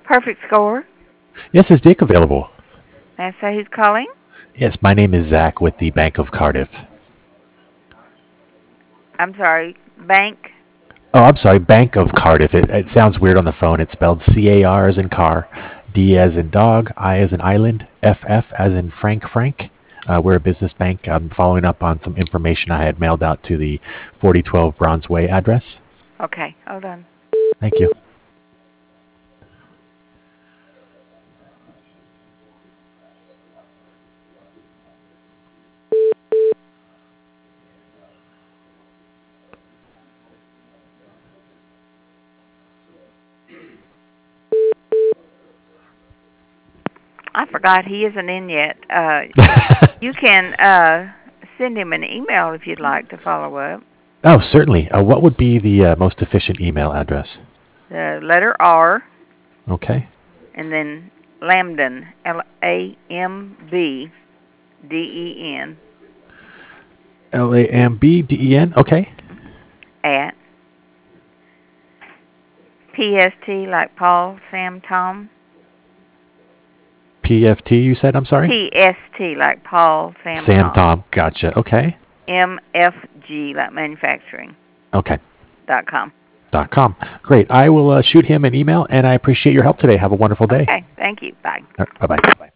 Perfect score. Yes, is Dick available? May I say who's calling? Yes, my name is Zach with the Bank of Cardiff. I'm sorry, bank. Oh, I'm sorry, Bank of Cardiff. It sounds weird on the phone. It's spelled CAR as in car, D as in dog, I as in island, FF as in Frank. We're a business bank. I'm following up on some information I had mailed out to the 4012 Bronze Way address. Okay, hold on. Thank you. I forgot he isn't in yet. You can send him an email if you'd like to follow up. Oh, certainly. What would be the most efficient email address? The letter R Okay. and then Lambden, Lambden, LAMBDEN. Okay. at PST like Paul, Sam, Tom. PFT, you said? I'm sorry? PST like Paul, Sam, Sam Tom. Tom. Gotcha. Okay. MFG like manufacturing Okay. .com. .com. Great. I will shoot him an email, and I appreciate your help today. Have a wonderful day. Okay, thank you. Bye. Bye bye.